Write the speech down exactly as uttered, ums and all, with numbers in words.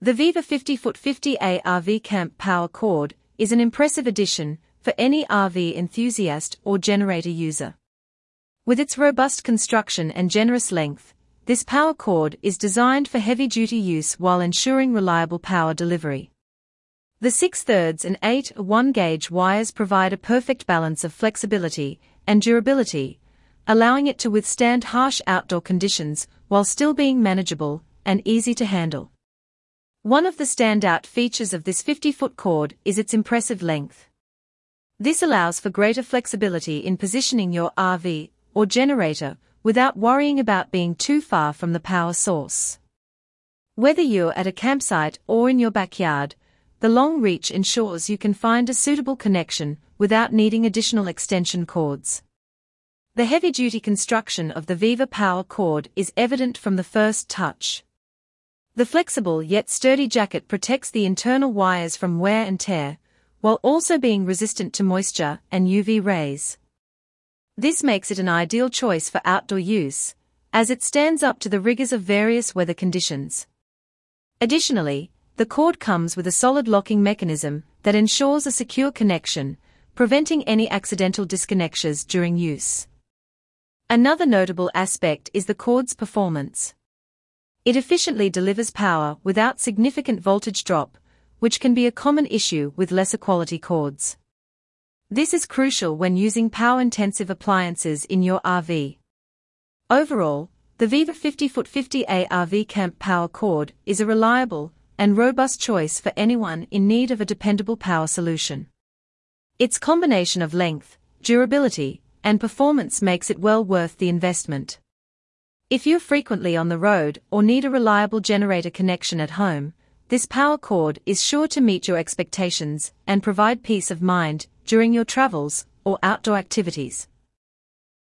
The Viva fifty foot fifty A R V Camp Power Cord is an impressive addition for any R V enthusiast or generator user. With its robust construction and generous length, this power cord is designed for heavy-duty use while ensuring reliable power delivery. The six thirds and eight one gauge wires provide a perfect balance of flexibility and durability, allowing it to withstand harsh outdoor conditions while still being manageable and easy to handle. One of the standout features of this fifty foot cord is its impressive length. This allows for greater flexibility in positioning your R V or generator without worrying about being too far from the power source. Whether you're at a campsite or in your backyard, the long reach ensures you can find a suitable connection without needing additional extension cords. The heavy-duty construction of the Viva Power Cord is evident from the first touch. The flexible yet sturdy jacket protects the internal wires from wear and tear, while also being resistant to moisture and U V rays. This makes it an ideal choice for outdoor use, as it stands up to the rigors of various weather conditions. Additionally, the cord comes with a solid locking mechanism that ensures a secure connection, preventing any accidental disconnections during use. Another notable aspect is the cord's performance. It efficiently delivers power without significant voltage drop, which can be a common issue with lesser quality cords. This is crucial when using power-intensive appliances in your R V. Overall, the Viva fifty foot fifty A R V Camp Power Cord is a reliable and robust choice for anyone in need of a dependable power solution. Its combination of length, durability, and performance makes it well worth the investment. If you're frequently on the road or need a reliable generator connection at home, this power cord is sure to meet your expectations and provide peace of mind during your travels or outdoor activities.